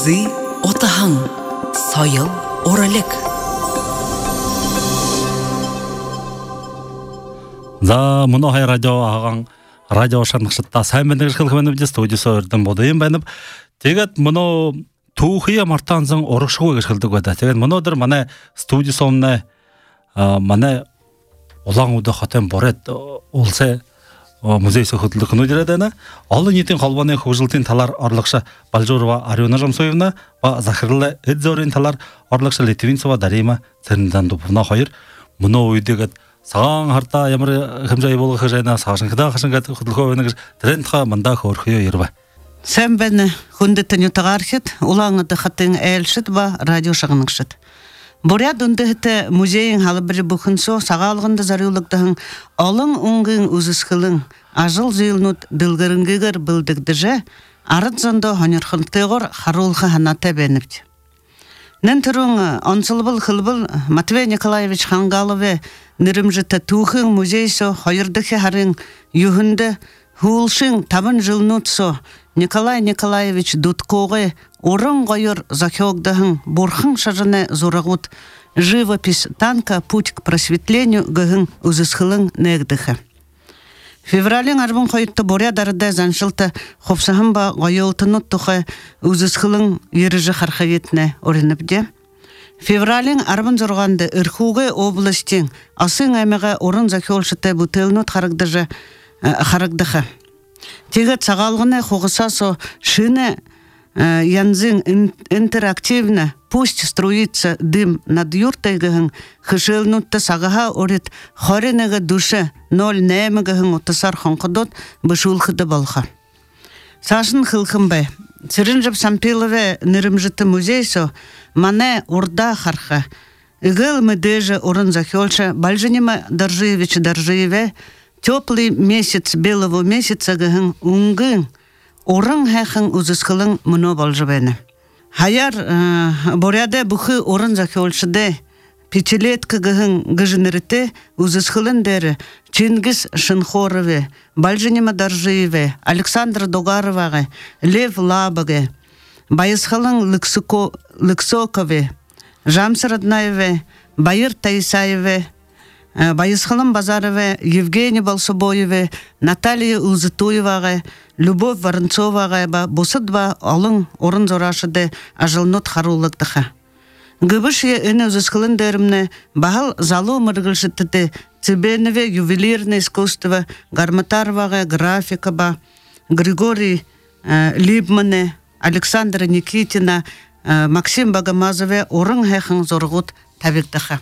Узы отахан, сайыл оралек. За мұнохай радио ағаң радио шанықшытта саймендігіш қылқыменіп студиясы өрдім бодайын бәніп. Тегет мұны туғыя мартанзың орықшығы өгіш қылдық өді. Тегет мұны одыр мане студиясы омне мане олаң ұды қатен борет олсы музейсі құтылды күні дередені. Алы нетін қалбаны құжылтын талар орлықша Балжорова Ариона Жамсоевна ва Захирлы Эдзорин талар орлықша Литвинцева Дарима церінден дұпына қойыр. Мұны ойдегет саған харта ямыр хымжай болғы хыжайна сағашын қыда қашын қәті құтылғы өйнігіш трендқа мында қорқыйо ербай. Сән бәні хүндеттен ютағархет, улаңыды қаттың әлшіт ба радио шағынықшыт. Боряд үндіхіті музейін халы бірі бұқынсо сағалғынды зарылықтығын олың ұңғын ұзысқылың ажыл зүйілнұт дылғырынгігір білдікдіжі арыт зонды хонырхынтығыр харулғы ханаты бәніпті. Нен түрің онсылбыл қылбыл Матвей Николаевич Хангалове нірімжіті туғын музейсо хойырдықы харың юхынды хулшың табын жылнутсо Николай Николаевич Дудкоғы орын ғойыр захеогдығын борхын шажыны зорағут живопись танка «Путь к просветлению» гығын ұзысқылың нәгдіхі. Февралин арбын қойытты борядарыда заншылты қопсағын ба ғойылтынут тұқы ұзысқылың еріжі қарқаветіне орыныпде. Февралин арбын зорғанды үрхуғы областың асын әміға орын захеолшыты бұтылнут қарықдығы. Тегет сағалғыны қоғысасо шыны янзын интерактивно пусть струится дым над юртайгығын хышылнутты сағаға орет хоренеге душе 0 нәмігігін ұтысар қонқыдот бұшулқыды болға. Сашын қылқынбай, Циринжып Сампилове нірімжіті музейсо мане урда харха. Игыл медежа орын захелша Бальжанима Даржиеве теплый месяц белого месяца гыгын уңгын орын хэхын узысқылың мұны балжыбайны. Хаяр боряда бұхы орын захелшыде пятилетка гыгын гыжынырыты узысқылын дәрі Чингис Шинхорове, Бальжанима Даржиеве, Александр Догароваға, Лев Лабаға, Байысқылың Лыксокове, Жамсыр Аднаеве, Байыр Таисаеве, Байысқылым Базарове, Евгений Балсобоеве, Наталья Узытуеваға, Любовь Воронцоваға, Босыдва олың орын зорашыды ажылнот харулықтыға. Гыбышия өне ұзысқылын дәрімні бағыл залу мұрғылшыттыды Цыбенове ювелирное искусство, Гарматароваға, графика ба, Григорий Либмане, Александра Никитина, Максим Багамазове орын хэхын зорғыт табектіға.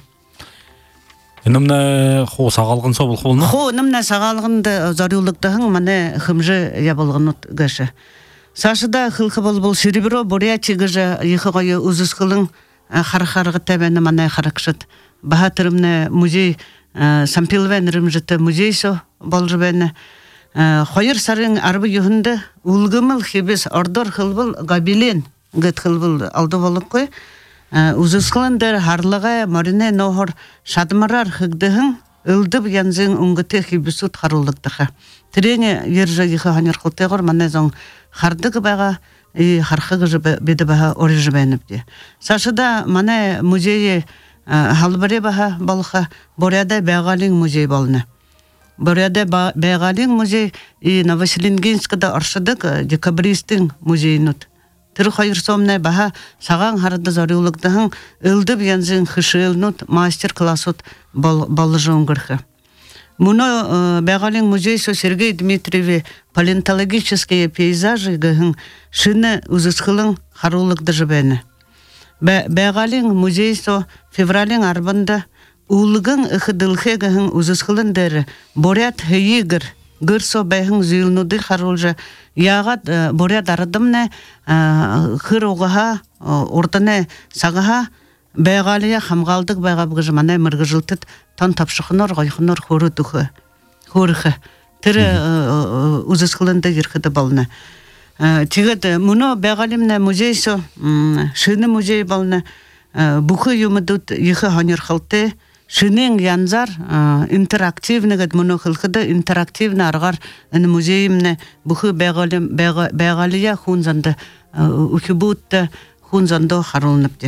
Нымна хо сағалғын собыл қолына? Хо нымна сағалғынды зарюлықтығын мане хымжы ябылғынут гәші. Сашыда қылқы бұл серебро Бурятия гәжі ехі ғойы ұзысқылың харықарғы тәбәні мане харықшыт. Бағатырымны музей Сампиловен рымжыты музейсо болжы бәні. Хойыр сарын арбы юхынды ұлғымыл хебес ордор қылбыл габилен гәт қылбыл алды болық қой. Ұзысқылындар харлыға марине нохор шадмарар хыгдығын ылдып янзын ұңғыты хебесут харулықтыға. Тірене ержі ехі ханер қылтығыр мане зоң хардығы бәға харқығы беді бәға орежі бәніпде. Сашыда мане музейі халбаре баха балха боряда бәгалин музей балны. Боряда бәгалин музей и Новоселенгинскада аршыдык декабристин музейнут. Тірі қайыр сомны баха саған харады зарюлықтығын ылдып янзын хышылнут мастер-классут балыжын ғырхы. Мұны бәгалин музейсо Сергей Дмитриеве палеонтологические пейзажы ғығын шыны ұзысқылың харулықты жібәні. Бәгалин музейсо февралин арбында улығын ұқыдылхе ғығын ұзысқылын дәрі борят хейігір гырсо бәйхін зүйілнуды харулжы яғат борят арыдымны қыр оғыға ортаны сағыға бәгалия хамғалдық бәғабығы жыманай мұрғы жылтыт тон тапшықыныр ғайқыныр хоры тұқы хорықы тірі ұзысқылынды ерқіді балыны. Тегет мұны бәгалимне музейсо шыны музей балыны бұқы юмыдут ехі ханер қылты шынен янзар интерактивнігіт мұны қылқыды интерактивны арғар музейімне бұқы бәгалия хунзанды үкібутты хунзандо харулныпте.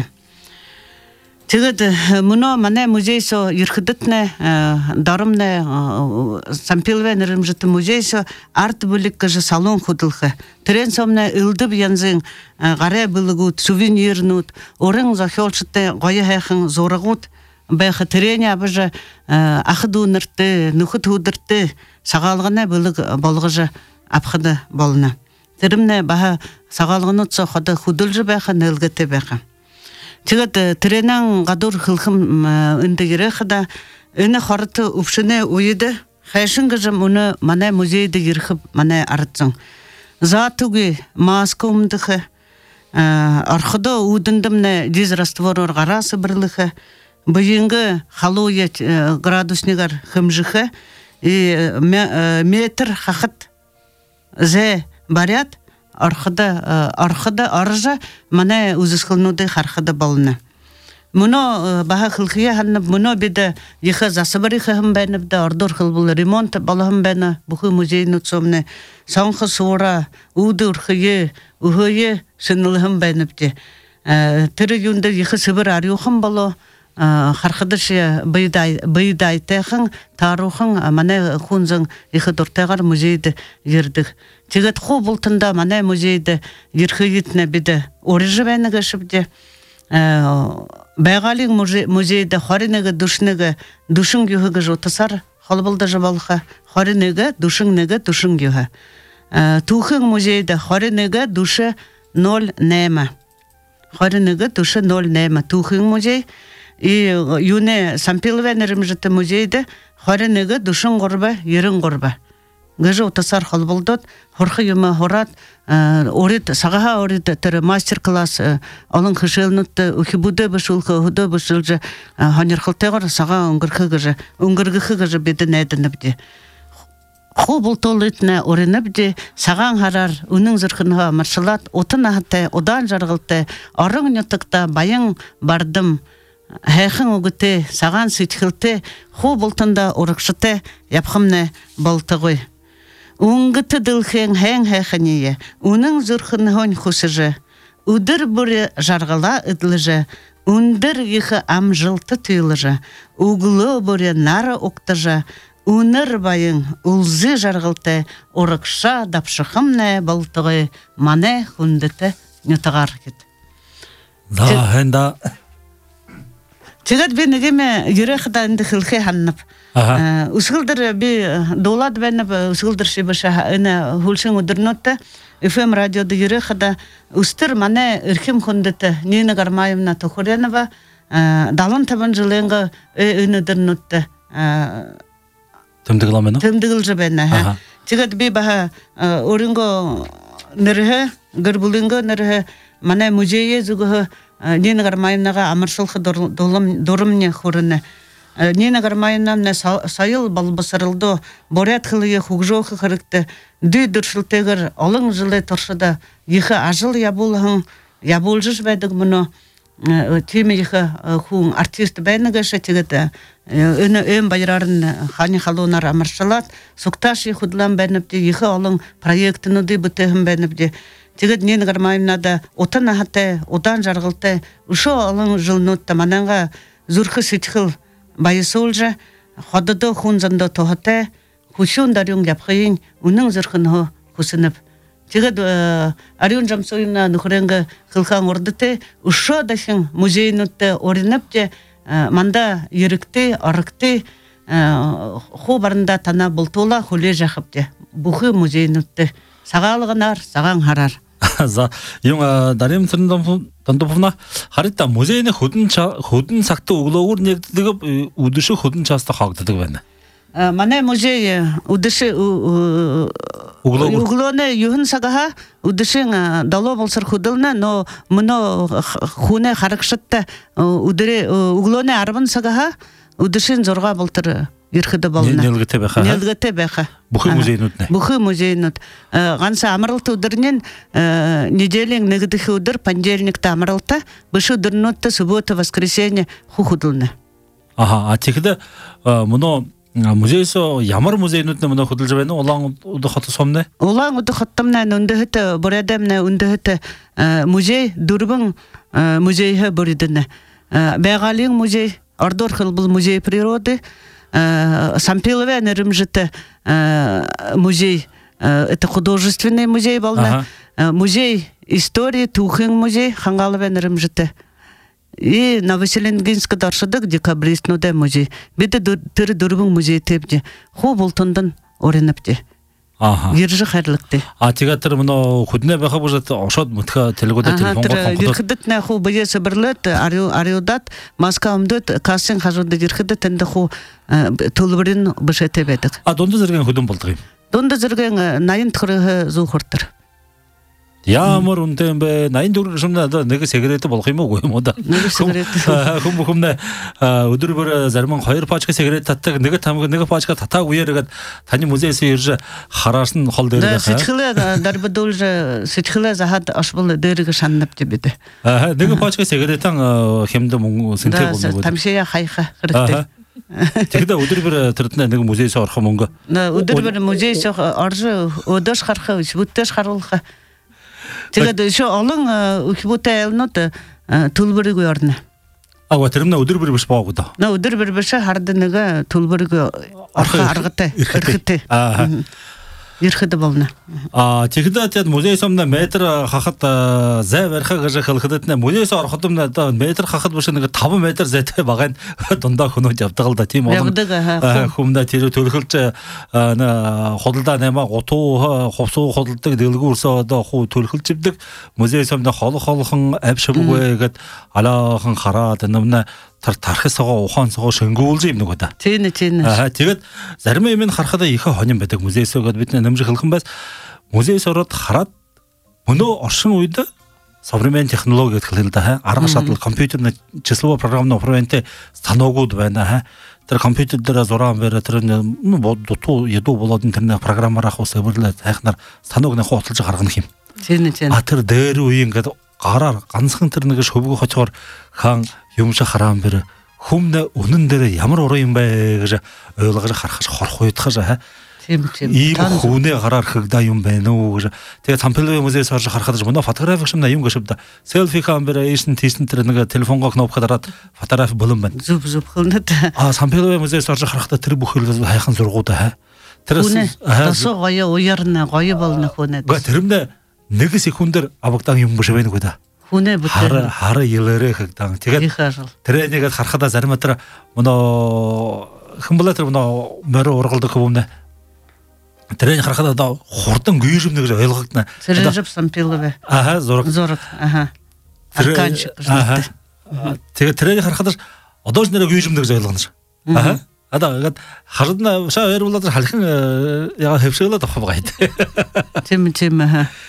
Тэгед муно мане музейсо ерхдитне дарымне сампилве нырымжыты музейсо арт бүлік кыжы салон худылхы. Трен сомне ылдып янзын гаре былыгут, сувенирнут, орын захёлшыты гойы хэхын зорагут, бэхы трене абыжы ахыду нырты, нухыт худырты, сағалғына былык болғыжы апхыды болына. Тірімне баха сағалғынутса ходы худылжы бэхы нылгыты бэхы. Тигет тренан гадур хылхым индегере хада эне харты упшыне уйды хайшын гыжым уны мана музейде гирхып мана артсын затуги маскомдыхы архыда удындымне диз растворор гарасы бирлыхы быйынгы халуя градуснигар хымжыхы и метр хахат зе барят архыда аржа мана үзүскылнуды хархыда балны. Муно баха хылхия ханып муно биде йыха засыбыры хым бәнеп да ордор хылбыл ремонт балахым бәна бухы музейну цомне санхы сура удурхые ухые сынылхым бәнепте. Тиры юнда йыха сыбыр арюхым бало хархыдышы быйдай техын тарухын мана хунзың йыха дортагар музейді ердік. Тигет ху бултында мана музейде ерхигитне биде орыжы бәні гашыбде. Байгалин музейде харинеге душнеге душын гюхыгы жотасар халбылда жабалха харинеге душыннеге душын гюхы. Тухын музейде харинеге душы 0 нема. Харинеге душы 0 нема. Тухын музей и юне сампилвенерімжіті музейде харинеге душын горба, ерін горба. Гыжы отасар халбылдот, хорхы юма хорат, орит, сағаға орит, тірі мастер-класс, алын хышылнутты, ухибуды бішулхы, худы бішілжі, ханерхылтығыр, саға ұңгыргы гыжы беді нәдініпді. Ху бұл толытны орыніпді, саған харар, үнің зірхынға маршылат, отын ағыты, одан жарғылты, арың нютықта байың бардым, Хэхэн үгіте, саған сүйтхілте, ху бұлтында ұрықшыте, япқымны болтығой. Уңгыты дылхен хэн хэхіние, үнің зүрхін хусыжы, үдір бүрі жарғала үдліжі, үндір ехі амжылты түйіліжі, уғылы бүрі нары оқтыжы, үнір байың ұлзы жарғылты, ұрықша дапшықымны болтығой, мане хүндіті нүтіғар кет. Да, хэнда... Тигет бенегеме юрехда инде хилхе ханнап. Усгылдыр би долад бенеп усгылдыр шибаша эне хулшин удырнотта FM радиода юрехда устыр мане ирхим хондете Нина Гармаевна Тохоренова далын табан жыленга эне дырнотта. Тымдыгламена? Тымдыгылжы бенне. Тигет би баха оринго нерхе гырбулинго нерхе мане музее зугы Нина Гармаевнаға амыршылқы дұрымне құрыны. Нина Гармаевна сайыл балбасырылды, борят қылығы хуғжоқы қырықты, дөй дүршілтегір олың жылы тұршыда, ехі ажыл ябулығын, ябулжыш бәдік мұны, түймі ехі хуң артист бәнігіші тегіді, өн байрарын қаны қалуынар амыршылат, сұқташ ехудылан бәніпті, ехі олың проектіні дөй бұтығын бәніпті, Тигет Нина Гармаевна да отан ахаты, одан жарғылты, ұшы алың жылнутты мананға зүрхі сүтхіл байысы олжы, ходыды хунзанды тоғыты, хушун дарюн япқайын, үнің зүрхіні хусынып. Тигет Арион Жамсойына нүхіренгі қылқан ордыты, ұшы дашын музейнутты орынып манда ерікті, арықты, ху барында тана бұлтула хуле жақыпты. Бұхы музейнутты. Сағалығынар, саған харар. За, yung Дарим Тандоповна харитта музейне худын сакты углоур негдигип удышы худын часта хагдыдык бәне. Мане музей удышы углоне юхын сагаха удышың дало болсыр худылны, но мұны хуне харакшытты углоне арбын сагаха удышын зорға болтыр ерхіді болына. Нелгіте бәқа? Нелгіте бәқа. Бұхы музейнутны? Бұхы музейнут. Ғанса амырылты удырнен неделен негдіхі удыр, пандельникті амырылты, бұшы удырнутты, суббота, воскресенье худылны. Ага, а текіді мұны Музейсо ямар музейнүүд нэ хөдөлж байна улаан удаа хот сомне. Улаан удаа хоттомна нүндэхт борэдэмнэ үндэхт музей дөрвөн музейхэ боридэнэ. Байгалийн музей, Ордор хылбыл музей природы, Сампилове нэрэмжэт музей, это художественный музей болно, музей истории, Тухин музей, Хангалове нэрэмжэт. И на Василингинск даршадык декабристнуде музей. Биде тыры дөрвөн музей тебде. Ху болтондан оренепте. Ержи хайрлыкты. Театр мына хүднэ байха бужат ошод мутха телегода телефонго конкурс. Ирхэдэт ху бияса бирлет ариудат Москвамдыт касын хажууд ирхэдэт энд ху төлбөрин бишэте байдаг. Дунда зэрэг хүдэн болдог юм. Дунда зэрэг 80 төгрөг зүүхөртөр. Ямар үнэтэй бэ? 84 шумна нэг сигарет болох юм уу юм уу да? Нэг сигарет. Хүмүүнэ өдөр бүр зарим 2 пачка сигарет татдаг, нэг пачка татаагүй яриад таны музейс ирж хараарсан хол дээр байх. Сэтгэлээ дарбадуулж сэтгэлээ захад ашбал дээрэг шаннап бид. Нэг пачка сигаретан хэмдэ мөнгө сэнтэй болно. Тамшия хайха хэрэгтэй. Тэгэхдээ өдөр бүр тэрдэн нэг музейс орох мөнгө. Өдөр бүр музейс орж өдөөш харах, бүтээш харуулах. Тэгээд шо олон үхбүтэй элнот төлбөрийг орно. Тэрнэ өдөр бүр биш баагүй да. Өдөр бүр биш хard нэг төлбөрийг аргатай. Ирхэдэ болно. Тэгэхдээ тэд музей сомна метр хахад зай барихаа гэж хэлэхэд музейс ороход метр хахад биш нэг 5 метр зайтай байгаа нь дундаа хөнөөж явдаг л да тийм олон хүмүүдэ тэр төлөхөлж худалдаа наймаа гутуу хувсуу худалдаг дэлгүүрсөө одоо хуу төлөхөлж ивдэг музей сомна холхон авшимгүй гэд алаахан хараад нэмнэ тархисгаа ухаансгаа шөнгүүлж юм нэг удаа. Тийм. Тэгээд зарим юм харахад их хонин байдаг музейсөө гэд бид нэмж хэлхэн байс музейс ороод хараад мөнөө оршин үед современный технологи гэдэг хэлэн да арга шатлал компьютерны числовой программны управлентэй станогууд байна тэр компьютер дээр зураан бариа тэр дутуу ядуу болоод тэр программаар ахус эвэрлээ хайхнаар станогны хуталж гаргах юм. Тийм. Тэр дээр үе ингээд гараар ганцхан тэр нэг шөвгөө хочоор хаан юмш хараан бэр хүмнэ үнэн дээр ямар уран юм бэ гэж ойлгож харахаш хорох уйдхаш Тийм. Ийм хүнээ гараар хэгдаа юм байна уу гэж. Тэгээд Сампилове музейс орж харахад мөн фотографик шимна юм гэшвда. Селфи камера ийшин тийшин тэр нэг телефонгоо кнопкод дараад фотографи болон байна. Зүг хөлнөд. Сампилове музейс орж харахад тэр бүх хэл хайхан зургууд Тэр тасо гоё уярна гоё болно хүнээ. Тэрмнэ нэг секундэр авагдан юм биш байна гэдэг. Хүнээ бүтэн. Хара илэрэ хэгдэн. Тэгээд тэр нэгэд харахад зарим тэр мөн хэмбэлэ тэр мөн морь ургалдаг хүмүүнэ. Тэр харахад одоо хурдан гүйрэмнэ гэж ойлгогдно. Сэржэп Сампилове. Зураг. Арканчик. Тэгээд тэр харахад одоо ч нэр гүйрэмнэ гэж ойлгоно. Адаа харна шаа яруулаад халхан яга хэвшээлээд авах байгаа юм. Тийм.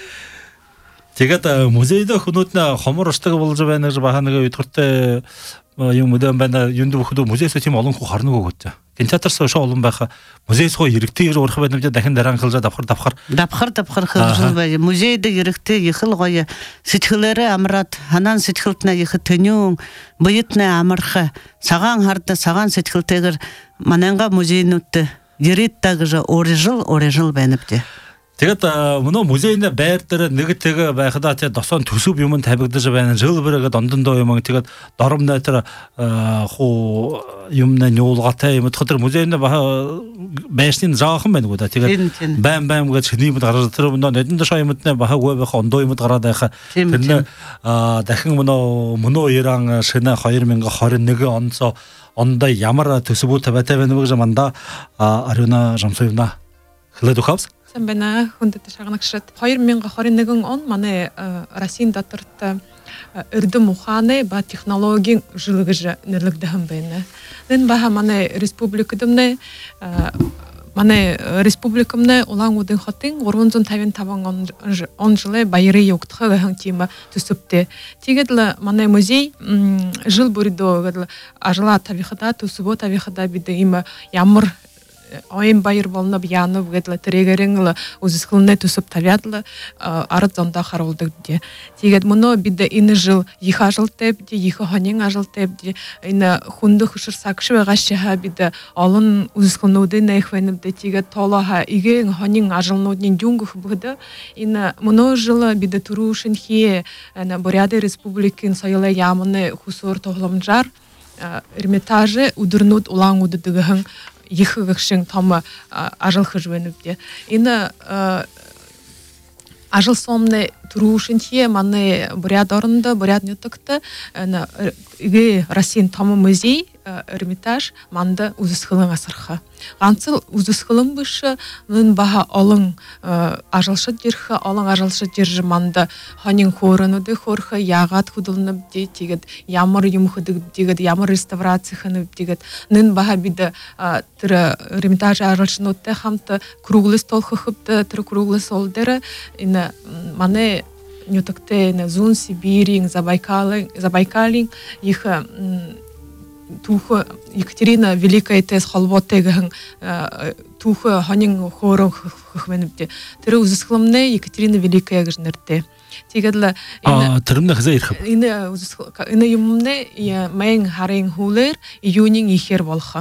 Тэгээд музейд хүмүүд нэ хомор устдаг болж байна гэж баха нэг өдөртөө юм өдөн байна юунд бүхд музейс тийм олон хүү харна гэж. Кинотеатрс шоо олон байха музейс хоо эрэгтэй гэж урах байна дахин дараа хилжаа давхар хилжил бай. Музейд эрэгтэй ихэл гоё сэтгэлээрээ амраад ханан сэтгэлтнээ их төнүүн буйтнээ амарх цагаан хард цагаан сэтгэлтэйгэр мананга музейнүүд яриадта гэж орижил байна бдэ. Тэгээд мөн музейн байр дээр нэг тэг байхадаа тий досон төсөв юм тавигдаж байна. Жил брэгэд ондондоо юм тэгээд доромноо тэр хуу юмна нуулгатай юм тэр музейн байшны жаахан байна гоо да. Тэгээд бам гэж нийгэмд гараад тэр мөн нэдэнд шаа юмд бахаагүй байх ондоо юмд гараад байхаа. Тэр дахин мөн Иран шинэ 2021 онд ямар төсөвүүд тавиатай байна гэж манда Ариуна Жамсоевна хэлээд өгөөс. Бена хүндэт шагнагшат 2021 он манай Россиян доторт эрдэм ухааны ба технологийн жылы гэж нэрлэгдэхэн байна. Нэн баха манай республикадмны Улаан-Удын хотын 355 он жылы баяры югдах гэх тийм төсөвтэй. Тэгээд л манай музей жил бүрдөө ажлаа тавихада төсөвөө тавихада бид ийм ямар ойын байыр болнып янып гетле трегерингле үзискылны түсіп тавядлы арыт зонда харылдык де. Тегет мұны биде ины жыл иха жыл теп де, иха ханин ажыл теп де, ины хунды хушыр сакшы ве гашчаха биде алын үзискылнуды нейхвеніп де, тегет толаха иге ханин ажылнудын дюнгух бұды, ины мұны жылы биде турушын хие Буряты республикин сайылы ямыны хусур тоғламжар Эрмитажы удырнут улаң удыдығын ехігікшін тамы ажылхы жвеніпте. Ины ажыл сомны турушын хие маны бурят орынды, бурят нютыкты, иге Россиян тамы музей Эрмитаж манды үзісхылың асырха. Ғансыл үзісхылың бұшы, нын баға олың ажылшы дерхі, олың ажылшы держі манды ханин хорыныды, хорхы яғат худылынып де, тегет ямыр юмхыдыг дегет, ямыр реставрацияхынып дегет, нын баға биді түрі Эрмитаж ажылшын өтті, хамты круглы стол хыхыпты, түрі круглы солдері, маны нютыкты Зун, Сибирин, Забайкалин, ехі Тухы Екатерина Великая тез халвотегін тухы ханин хорын хыхменіпте. Түрі үзісқылымны Екатерина Великая гіжнерді. Тегедлі... Түрімді қыза ерхіп? Іні юмымны мәйін харин хулер июнин ехер болха.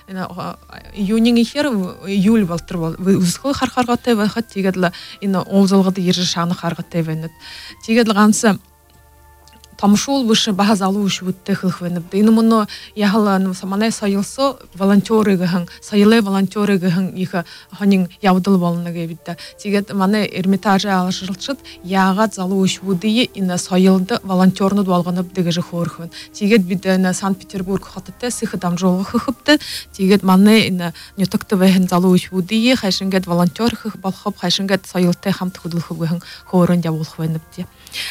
Июнин ехер июль болтыр бол. Үзісқылы харқарғаттай байхат тегедлі іні олзылғыды ержі шаны қарғаттай байнет. Тегедлі ғансы Тамшул выше бага залуш вутте хылхвенып. Ины мұны яғала саманай сайылсо волонтеры гыхын, сайылы волонтеры гыхын иха ханин яудыл болныгы битті. Тегет маны Эрмитажы алышылчыт яғат залуш вудые ины сайылды волонтерны дуалғанып дегежі хорхвен. Тегет биді Санкт-Петербург хатыты сыхы дамжолғы хыхыпты. Тегет маны нютыкты вэхін залуш вудые хайшынгет волонтер хых балхып, хайшынгет сайылты хамты худылхы гыхын хорын дяволхвеніпте.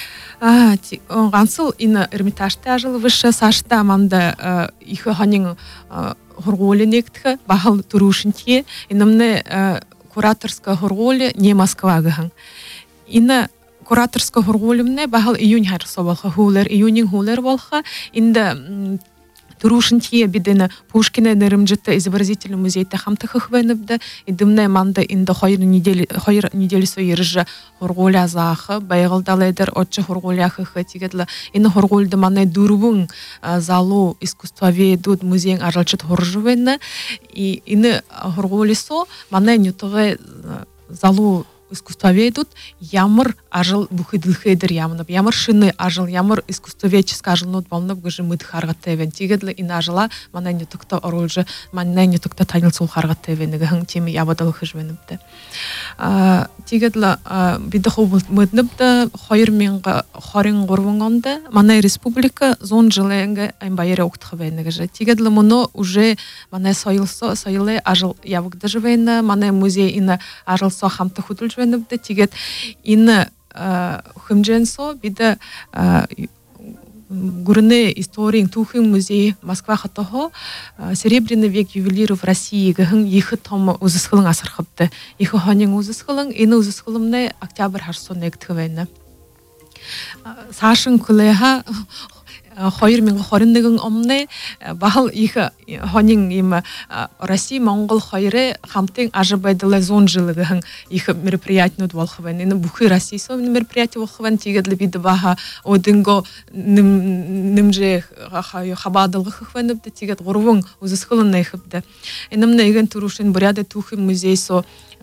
Ғансыл ины Эрмитажты ажыл вышы сашта манда ихы ханин хорголі нектігі бағыл турушынтие, инымны кураторска хорголі не Москва гыхын. Ины кураторска хорголімне бағыл июнь харса болха хулер, июнин хулер болха, инді Турушынтие бидені Пушкина нерімжітті изобразительный музейті хамты хыхвеніпді, идімне манды инді хайыр неделі сойыржы хорголя зақы, байғылдалайдыр отчы хорголя хыхы тегедлі. Ины хорголды маны дурвың залу искусствоведуд музейн ажалчыт хоржывені, и ины хорголисо маны нютығы залу искусствоведут ямыр ажыл бухидылхедер ямынып, ямыр шыны ажыл, ямыр искусствоведческі ажылнут болынып гыжы мыд харгаттевен. Тегедлі ина ажыла мана нютыкта оролжы, мана нютыкта танылсул харгаттевен, гыхын темі ябадыл хыжвеніпті. Тегедлі биді хубыл мыдныпты, хайыр менгі харин ғорвыңанды, мана республика зон жылайынғы айнбайыры оқтықывен гыжы. Тегедлі мұны уже мана сайылы ажыл явыгды жывен, мана музей ина ажылсо хамты худыл жвеніпті. Тегет ины хымженсо биді гурны историян тухын музей Москва хатtoho Серебряный век ювелиров России гыхын ехы том үзісқылың асырхыпты. Ехы ханин үзісқылың, ины үзісқылымны октябрь харсон ектігвейні. Сашын күлеха хайыр менгі хорындығын омны бағыл ехы ханин ема Россия Монгол хайыры хамтын ажыбайдылы зон жылығын ехы мероприятияны болхывен. Ины бұхы Россия совны мероприятия болхывен тегедлі биді баға одынго нымжы хабадылғы хықвеніпді тегет ғұрвың үзісқылын найхыпды. Инымны еген турушын буряды тухы музей со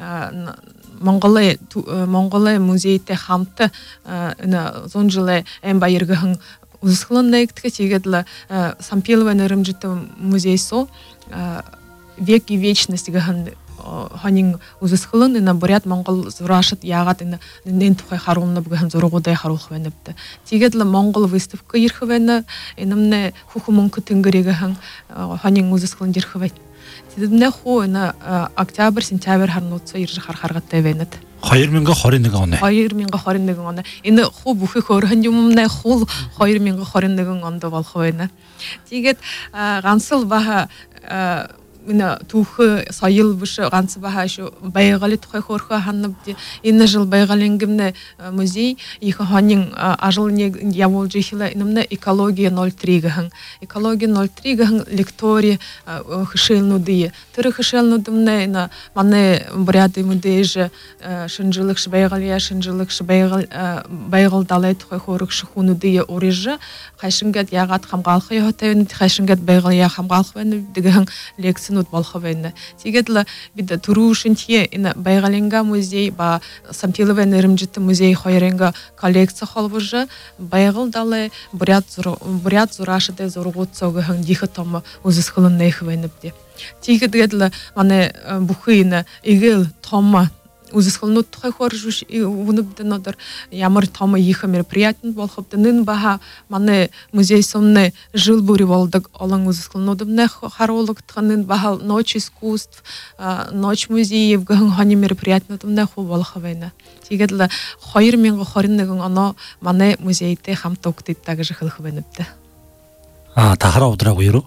Монголы музейте хамты зон жылы ән байырғығын Узысқылында ектігі тегедлі Сампелова нөрімжіті музей со век и вечность гыхын ханин узысқылын ина бурят Монгол зурашыт яғат ина нен тухай харулынып гыхын зоруғудай харулхвеніпті. Тегедлі Монгол выставка ерхвені инымны хуху мұнқы түнгірі гыхын ханин узысқылын дерхвет. Тедімне ху ина октябрь, сентябрь харнутса ержі харғаттай венет. Хайыр менгі хорындығын оны? Хайыр менгі хорындығын оны. Ины ху бұхы көрін юмымнай хул хайыр менгі хорындығын онды бол хойны. Тегет ғансыл баға мына тухы сайыл выше ганцы баха шу байгали тухай хорха ханнып ди инне жыл байгаленгимне музей их ханин ажыл не явол жихила инемне экология 03 гын экология 03 гын лектория хышелнуди тыры хышелнудымне на мане буряты мудеже шынжылык шбайгалия шынжылык байгал далай тухай хорык шхунуди орижа кайшынгат ягат хамгалхы хотен кайшынгат байгалия хамгалхын деген лекцию болховен. Тигетла бида турушинтие ина байгаленга музей ба самтилове нермжит музей хойренга коллекция холвужа байгал дале бурят зурашыде зургутсогын дихотом узысхылын нехвенепди. Тигетла мане бухина игел тома Узысхылнут тухай хоржуш унубденодер ямар тома иха мероприятен болхоптенын баха мане музей сонне жыл бури волдык олан узысхылнудымне харолог тханын баха ночь искусств ночь музеев гын хани мероприятенудымне ху болховена тигедла хойр мен хориннегин ано мане музейте хамтоктит тагыжы хылхвенепте тахара удраго юру.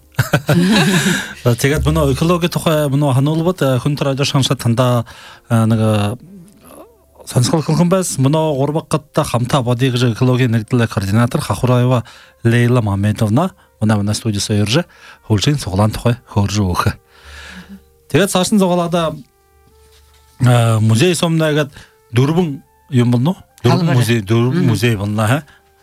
Тэгээд мөн экологи тухай мөн хануулбат хүн радио шансаа танда нэг сонсгол хүн байс мөн гурбаккатта хамта боди гэж экологи нэгдэл координатор Хахураева Лейла Мамедовна мөн студиусаа ирж хөлжин цуглаан тухай хөрж өөх. Тэгээд цаашин зугаалада музей сомнагаад дөрвөн юм болно. Дөрвөн музей болно.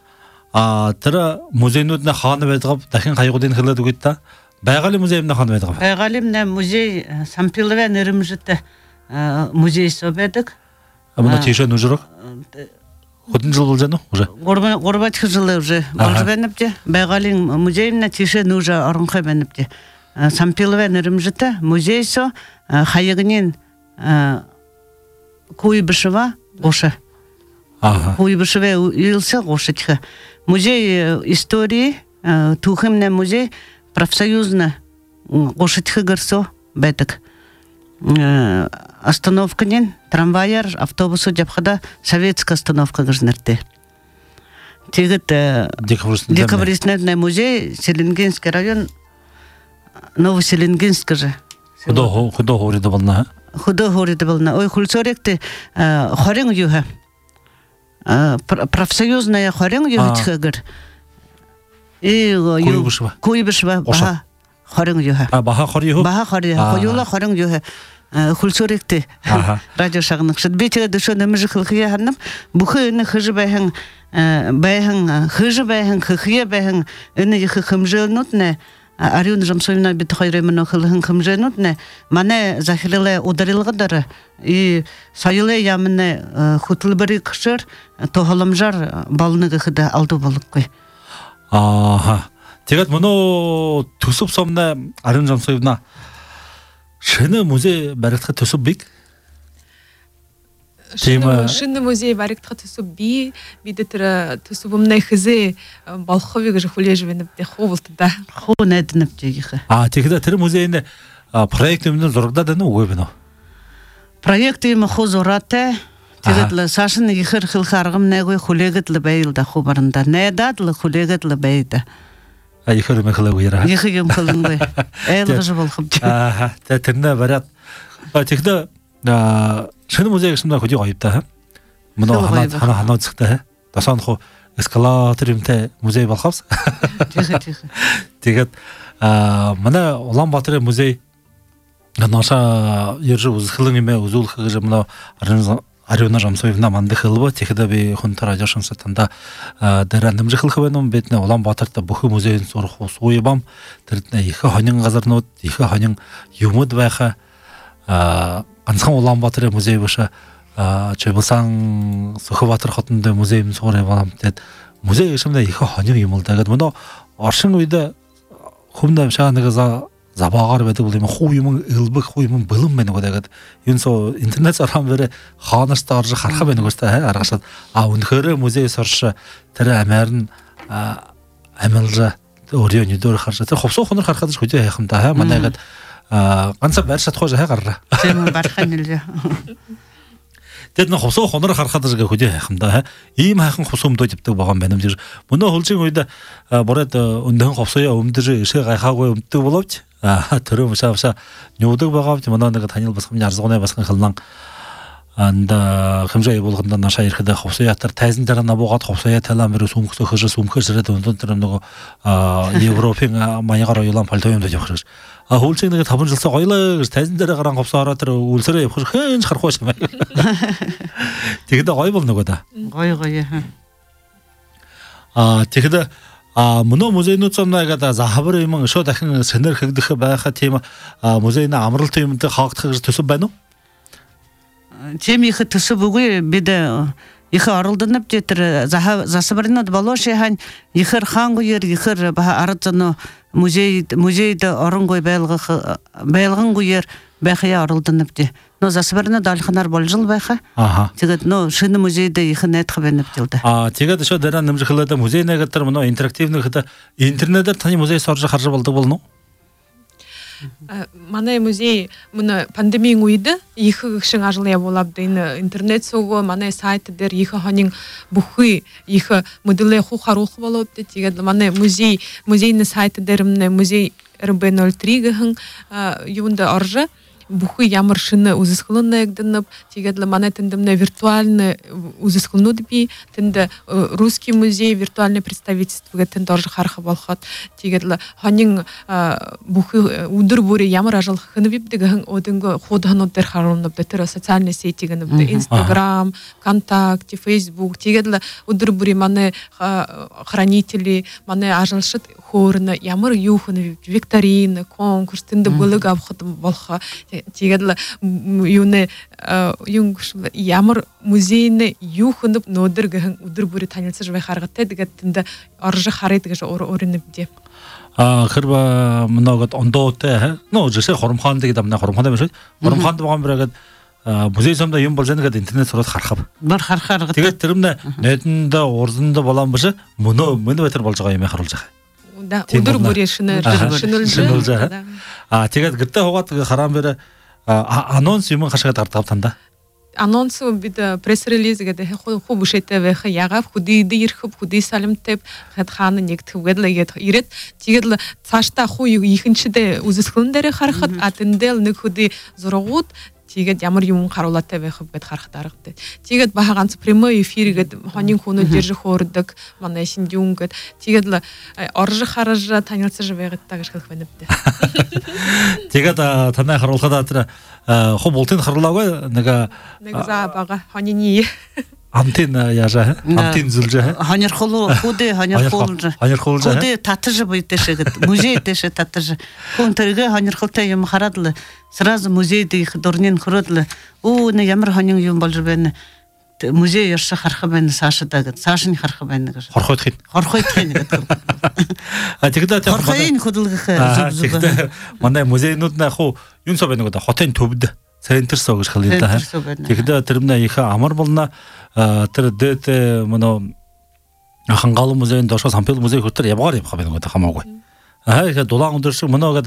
Тэр музейнуудны хаана байдаг дахин хаягуудын хэлээд үгэд та байгалийн музеймны хаана байдаг байгалийн музей сампилове нэрмжит музей собедаг мөн тийшээ нүжрэг хэдэн жил болж байна уу уже 3 жил уже болж байна бте байгалийн музеймны тийшээ нүжа оронхой байна бте сампилове нэрмжит музейсо хаягнын куйбышева гоша куйбышеве илсе гошечха музей истории тухымне музей профсоюзна гошечха гарсо бетек остановканен трамвайер автобусу жапхада советская остановка гыжнерте тегет декабристный музей Селенгинский район Новоселенгинск же худо хорида болна ой хулсоректе хорин юха профсоюзная хорин юхтхагер Куйбышева баха хорин юха баха хоюла хорин юха хулсоректе радио шагныкшыт бете дөшө нөмжи хылхыя ханным бухыны хыжы байхан хыжы байхан хыхыя байхан ыны йхы хымжылнутне Арюн Жамсовна битхайремно хылхын хымжылнутне мане захилеле ударилгыдыр и сайылы ямыны хутылбыры кышыр тоголомжар балныгы хыда алды болуккой. Тэгээд мөнө төсөв сомна Арюн Жамсовна шыны музей баригдах төсөв бик Шыны музей баригдах төсөв би бидетер төсөвмнэ хизэ болховыг жихулежвэнэп дэ ховултда хонэднэп жиха. Тэгээд тэр музейн проект юмны зургадаа дэнэ үгүй бэнэ. Проект юм хозурате тэгээд сашин ихэр хылхаргам нэгой хулегët л байлда хубарында нэдад л хулегët л байда. Ихэр мэхлэг яра. Ихэр юм хылынгүй. Элгэж болхом. Тэрнэ бариад тэгээд шыны музей гэсэндээ хөдий гоёвтай. Мөнө ханаа зэгтэй. Тасаанх эскалатор юмтай музей болохоос. Тэгээд манай Улаанбаатарын музей наша ерж үзэхлэн юм үзүүлэх гэж мөнө Арюна Жамсовна мандах хэлбэ тэгэхэд би хүн радио шансаа танда дээр нэмжихлэх байна бид нэ Улаанбаатарт бүхэн музейн сурах усгүй бам тэрднэ их хонин газарнууд их хонин юмуд байха ганцхан Улаанбаатарын музей баша Чебулсан Сухбаатар хотонд музейм суурай байна тэгээд музей гэсэндээ их хонин юм л даа. Мөнө оршин үед хүмдэ шаа нэг забаагаар байдаг бол юм хуу юм элбэг хуу юм бэлэн байна гэдэг. Энэ соо интернет зархам вэрэ хаанаас орж харах байна гэхдээ аргашаад үнэхээр музейс орш тэр амаар нь амилж өөрийн өдөр харж тэр ховсоо хонор харахад хөдөө хайх юм да. Манайгаад ганцаа байр шатахгүй гараа. Тийм бархан нэлээ. Тэд нөх хосоо хонор харахад зэрэг хөдөө хайх юм да. Ийм хайхан хосоо өмдөө живдэг байгаа юм байна. Мөнө хөлжийн үед бороод өндөн хосоо өмдөр ишээ гайхаагүй өмддөг боловч төрөө мышаа нёудаг байгаа юм манай нэг танил басгам ярзгоны басган хылнан анда хэмжээ болгонд наша ирэхэд ховсоятар тайзан дараа набугаад ховсоя талан мөрөс өмхсө хөшөс өмхөсрээд өндөр нөгөө Европын маягаар оюлан пальто юм дэж явах гэж хөлцөг нэг 5 жилсээ гоёлоо гэж тайзан дараа гарan ховсоороо тэр үлсэрээ явах хэнж харахгүй шнэ тэгэхдээ гоё бол нөгөө да гоё тэгэхдээ мөнөө музейнууд замнаагаад захавар юм шууд дахин сэнэр хэгдэх байхаа тийм музейн амралт юмтай хаагдах гэж төсөв байна уу? Тийм их төсөв үгүй бид их оролдонып жетэр засварнууд болошихан ихэр хангуер ихэр арцно музейд оронгой байлгангуер байхаа оролдонып те. Но засварнууд олхнаар болжил байхаа. Тэгээд но шинэ музейд их найдах байна гэдэг. Тэгээд шууд дараа нэмжихлээд музейнээ гэдэг мөн интерактивных интернетээр таны музейс орж харж болдог болно уу? Манай музей мөн пандемийн үед их гişin ажил явуулабд энэ интернет сууг манай сайт дээр их хонин бүхий их модулээ харуулах болоод тэгээд манай музейний сайт дээр музей RB03 гэн юунд орж бүхий ямар шинэ үзэсгэлэн нэгдэнэв тэгээд манай тэндэмнэ виртуальны үзэсгэлнүүд би тэнд русский музей виртуальное представительство гэдэг тэнд орж харах болоход тэгээд хонин бүхий өдөр бүрээ ямар ажил хэнэвдэг өдөнгө худханууд дээр харуулнав тэр социальные сети гэнэв Instagram, ВКонтакте, Facebook тэгээд өдөр бүрээ манай хранители манай ажилчид хөөрнө ямар юу хэнэ викторин конкурс тэнд бүлэг авахд болох тэгээд юуны ямар музейны юу хөнөв нөдөр гэн өдөр бүрээ танилцж байх харгатай тэгээд тэнд орж хараад гэж өөрөнөвдөө хэрвээ многод ондоотой нөө жишээ хоромхонд гэдэг амна хоромхонд биш хоромхонд байгаа юм брэгэд музей самда юм болж байгаа гэдэг интернет сураад харахав бар харахаар тэгээд тэрмнэ найданда урзанда болон биш мөнөө байтар болж байгаа юм харуулж байгаа өдөр бүрээ шинэлж тэгээд гэртээ хугаад хараан бэрэ анонс юм хашаад гардав танда анонс бид пресс-релиз гэдэг хуу бүшээтэй байх ягаав хүдий ирэх хүдий саламтай хаана нэгтгэв гэдэг ирээд тэгээд цаашдаа хуу ихэнчдээ үзэсгэлэн дээр харахад тэндэл нэг хүдий зургууд тэгээд ямар юм харуулаатай байх гэд харах даргатай. Тэгээд баха ганц прямой эфир гэд хонин хүнүүд ирж хөөрдөг манай шинжүүн гэд тэгээд орж харж танилцж байгаатай гэж хэлэх байна бдэ. Тэгээд танай харуулхадаа тэр хуу болтын харлаагүй нэг за бага хонины антин яжаа антин зүлжээ хонирхол хүдэ татж бийтэшэгэд музей дэшэ татж хүн тэргээ хонирхолтой юм хараад л сразу музейд их дурнын хөрөд л нэг ямар хонин юм болж байна музей ярш харах байна цаашдаа гэж цааш нь харах байна гэж хорхойдхын гэдэг. Тэгээд хорхойн хөдөлгөх зүг манай музейнууд нэ хуу юм соо байна гэдэг хотын төвд центр соо гэж хэлээ да. Тэгээд тэрмнэ их амар болно тэр дэт мөн хангал музейн дошоо сампил музей хөтөр явгаар явах байна гэдэг хамаагүй. Тэгэхээр дулаан өдөр шиг мөнөөгээд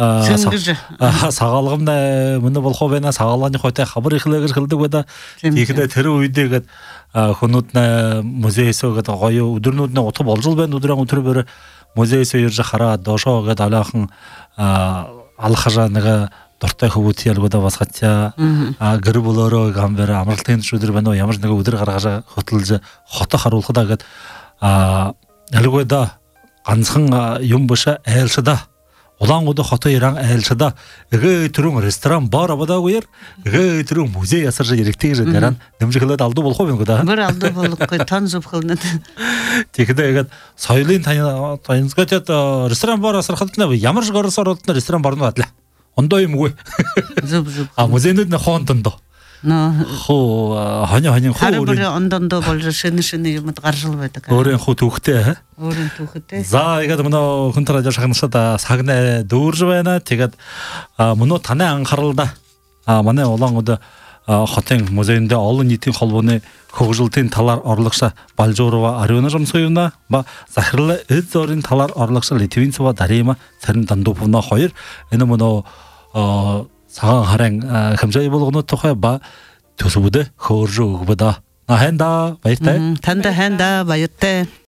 сагаалгамна мөнө болох байна сагаалганы хойтой хабар ихлээ гэж хэлдэг байна. Тэгэхдээ тэр үедээгээд хүмүүд музейсөө гэдэг гоё өдрнүүд нь утга болж байна өдрөн өдрөөр музейсөө ирж хараад дошоо гэдэг алаахан алхажаа нэг дортой хөвөт ялгуудаа басгачаа гэр болоороо гамбэр амралтын шүдэр байна ямар нэг өдөр гаргаж хөтлөж хото харуулхадаа гэд ялгуудаа ганцхан юм баша айлшада улаангууд хото иран айлшада эгэ түрэн ресторан бар авадагүйэр эгэ түрэн музей ясарж ирэгтэй гэж дараа нэмжиглээд алду болох юм гоо да бүр алду болохгүй тон зөвхөлнөд тэгэхдээ ингээд соёлын танилцгаатай ресторан бар асархалт ямар ч горос оролтно ресторан барнуу адлаа ондоо юмгүй зүг музейнүүд нэ хоонтондоо хоо хонь хоо ондондоо болж шинэ юмд гаржил байдаг өөрийн хуу түүхтэй за яг мөн хүн таражаа шахнасаа сагнаа дүүрж байна тэгээд мөн таны анхааралда манай улаангууд хотын музейнд олон нийтийн холбооны хөгжлөлтийн талаар орлогч Балжуурова Ариуна Жамсуевна ба захирал эд зорийн талаар орлогч Литвинцева Дарима Царин Дандуповна хоёр энэ мөн цагаан харан хэмжээ болгоно тухай ба төсөвдө хөөрж өгбөдөө. Хэнда баяртай. Танда хэнда баяртай.